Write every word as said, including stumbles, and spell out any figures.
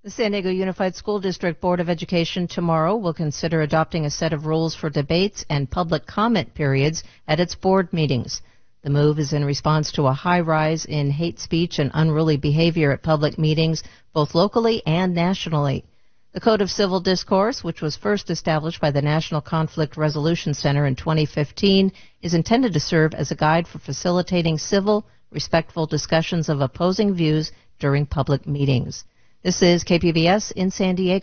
The San Diego Unified School District Board of Education tomorrow will consider adopting a set of rules for debates and public comment periods at its board meetings. The move is in response to a high rise in hate speech and unruly behavior at public meetings, both locally and nationally. The Code of Civil Discourse, which was first established by the National Conflict Resolution Center in twenty fifteen, is intended to serve as a guide for facilitating civil, respectful discussions of opposing views during public meetings. This is K P B S in San Diego.